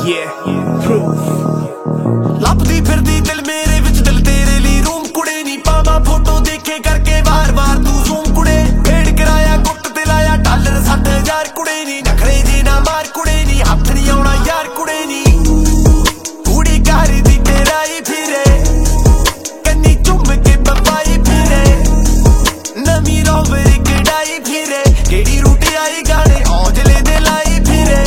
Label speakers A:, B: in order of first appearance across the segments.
A: ਲੱਭਦੀ ਫਿਰਦੀ ਦਿਲ ਮੇਰੇ ਵਿੱਚ ਦਿਲ ਤੇਰੇ ਲਈ ਰੂਮ ਕੁੜੇ ਨੀ ਪਾਵਾਂ ਫੋਟੋ ਦੇਖੇ ਕਰਕੇ ਵਾਰ-ਵਾਰ ਤੂੰ ਜ਼ੂਮ ਕੁੜੇ ਫੇੜ ਕਰਾਇਆ ਗੁੱਟ ਤੇ ਲਾਇਆ ਡਾਲਰ 60,000 ਕੁੜੇ ਨੀ ਨਖਰੇ ਜੇ ਨਾ ਮਾਰ ਕੁੜੇ ਨੀ ਹੱਥ ਨਹੀਂ ਆਉਣਾ ਯਾਰ ਕੁੜੇ ਨੀ ਕੁੜੀ ਘਰ ਦੀ ਤੇਰਾਈ ਫਿਰੇ ਕੰਨੀ ਚੁੰਮ ਕੇ ਬਪਾਈ ਫਿਰੇ ਨਵੀਂ ਰੋਵਰ ਕਢਾਈ ਫਿਰੇ ਕਿਹੜੀ ਰੂਟ ਆਈ ਗਾਣੇ ਔਜਲੇ ਦੇ ਲਾਈ ਫਿਰੇ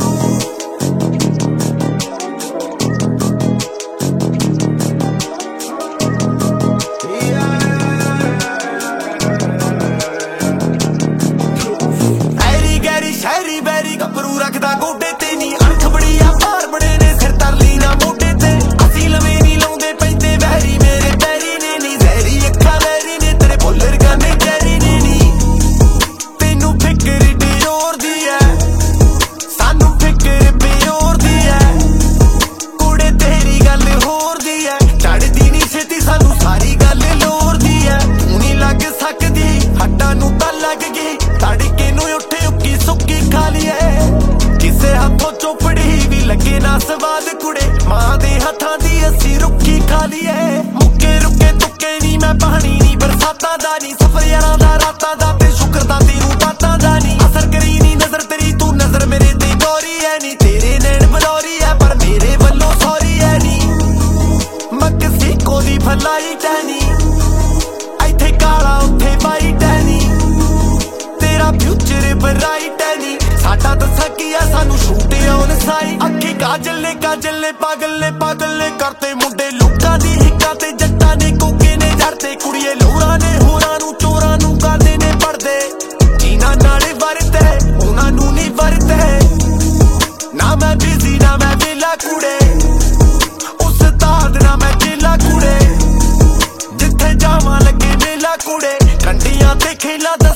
A: ਸ਼ਹਿਰੀ ਬੈਰੀ ਗੱਭਰੂ ਰੱਖਦਾ ਗੋਡੇ ਤੇ ਨੀ ਅਣਖ ਬੜੀ ਆ ਭਾਰ ਬੜੇ ਨੇ ਸਿਰ ਤਰਲੀ ਨਾ ਮੋਢੇ ਤੇ ਅਸੀਂ ਲਵੇਂ ਨੀ ਲਾਉਂਦੇ ਪੈਂਦੇ ਵੈਰੀ ਮੇਰੇ ਪੈਰੀ ਨੇ ਨੀ ਜ਼ਹਿਰੀ ਅੱਖਾਂ ਲੈਰੀ ਨੇ ਤੇਰੇ ਬੋਲਰ ਗਾਨੇ ਚੈਰੀ ਨੇ ਨੀ ਤੈਨੂੰ ਫਿਕਰ ਡਿਓਰ ਦੀ ਐ ਸਾਨੂੰ ਫਿਕਰ ਪਿਓਰ ਦੀ ਐ ਕੁੜੇ ਤੇਰੀ ਗੱਲ ਹੋਰ ਦੀ ਐ ਚੜਦੀ ਨੀ ਛੇਤੀ ਸਾਨੂੰ ਸਾਰੀ ਗੱਲ ਲੋਰ ਦੀ ਐ ਤੂੰ ਨੀ ਲੱਗ ਸਕਦੀ ਹੱਡਾਂ ਨੂੰ ਤਾਂ ਲੱਗ ਗਈ ਤੜਕੇ ਨੂੰ ਉੱਠੇ ਉੱਕੀ ਸੁੱਕੀ ਖਾ ਲਈਏ ਕਿਸੇ ਹੱਥੋਂ ਚੋਪੜੀ ਵੀ ਲੱਗੇ ਨਾ ਸਵਾਦ ਕੁੜੇ ਮਾਂ ਦੇ ਹੱਥਾਂ ਦੀ ਅਸੀਂ ਰੁੱਖੀ ਖਾ ਲਈਏ ਮੁੱਕੇ ਰੁੱਕੇ ਤੁੱਕੇ ਨੀ ਮੈਂ ਪਾਣੀ ਨੀ ਬਰਸਾਤਾਂ ਦਾ ਨੀ ਸਫਰ ਯਾਰਾਂ ਦਾ ਰਾਤਾਂ ਦਾ ਤੇ ਸ਼ੁਕਰ ਦਾ ਤੈਨੂੰ ਬਾਤਾਂ ਦਾ ਨੀ ਅਸਰ ਕਰੀ ਨੀ ਨਜ਼ਰ ਤੇਰੀ ਤੂੰ ਨਜ਼ਰ ਮੇਰੇ ਤੇ ਗੌਰੀ ਐ ਨੀ ਤੇਰੇ ਨੈਣ ਬਲੌਰੀ ਐ ਪਰ ਮੇਰੇ ਵੱਲੋਂ ਸੌਰੀ ਐ ਨੀ ਮਕਸੀਕੋ ਦੀ ਫਲਾਈ ਟੈਨੀ ਇੱਥੇ ਕਾਲਾ ਉੱਥੇ ਵਾਈਟ ਐ ਨੀ ਤੇਰਾ ਫਿਊਚਰ ਬਰਾਈਟ ਐ ਨੀ ਸਾਡਾ ਦੱਸਾਂ ਕੀ ਐ ਸਾਨੂੰ ਸ਼ੂਟ ਆਨ ਸਾਈਡ ਅੱਖੀ ਕਾਜਲ ਨੇ ਪਾਗਲ ਨੇ ਕਰਤੇ ਮੁੰਡੇ ਲੋਕਾਂ ਦੀ ਹਿੱਕਾਂ ਤੇ ਜੱਟਾਂ ਨੇ ਕੋਕੇ ਨੇ ਜੜਦੇ ਕੁੜੀਏ ਲੋਰਾਂ ਨੇ ਹੋਰਾਂ ਨੂੰ ਚੋਰਾਂ ਨੂੰ ਕਰਦੇ ਨੇ ਪੜਦੇ ਜਿਨ੍ਹਾਂ ਨਾਲੇ ਵਰਤੇ ਉਹਨਾਂ ਨੂੰ ਨਹੀਂ ਵਰਤੇ ਨਾ ਮੈਂ ਬਿਜ਼ੀ ਨਾ ਮੈਂ ਵੇਲਾ ਕੁੜੇ ਉਸਤਾਦ ਨਾ ਮੈਂ ਚੇਲਾ ਕੁੜੇ ਜਿੱਥੇ ਜਾਵਾਂ ਲੱਗੇ ਵੇਲਾ ਕੁੜੇ ਕੰਡੀਆਂ ਤੇ ਖੇਲਾ